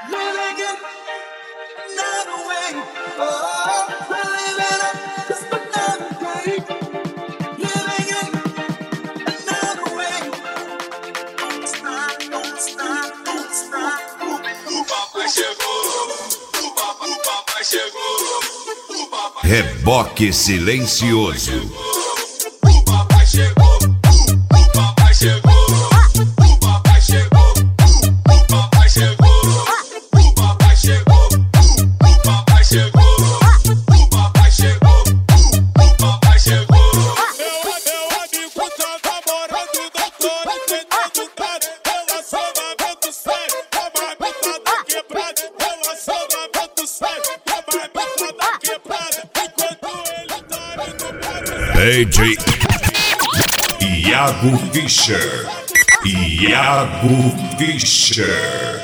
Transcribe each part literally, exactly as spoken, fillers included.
living in another way. Oh, we're living in just another day. Living in another way. Don't stop, don't stop, don't stop. O papai chegou, o papai, o papai chegou. O papai Reboque silencioso. O papai chegou, o papai chegou. O papai chegou, o papai chegou. O papai chegou, o papai chegou. O papai chegou, o papai chegou. Meu, meu amigo tá namorando, não tô entendendo nada. Relacionamento sério, a marmita tá quebrada. Relacionamento sério, a marmita tá quebrada. Enquanto ele tá indo para D J Iago Fischer. Iago Fischer.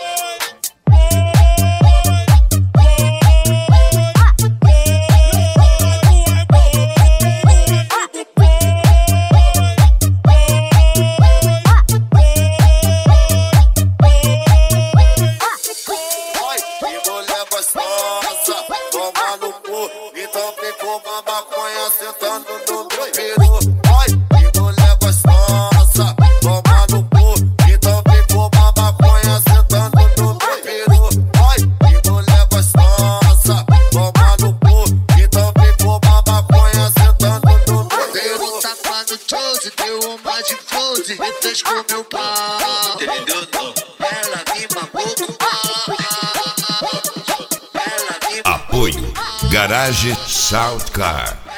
Que mulher gostosa, toma no cu, então vem fumar maconha sentando no meu peru. Ai, que mulher gostosa, toma no cu, então vem fumar maconha sentando no meu peru. Ai, que mulher gostosa, toma no cu, então vem fumar maconha sentando no meu peru. Deu um tapa no Chose, deu uma de close, me fez com meu pau. Entendeu não? Ela me mamou com pau. Apoio Garage Sound Car.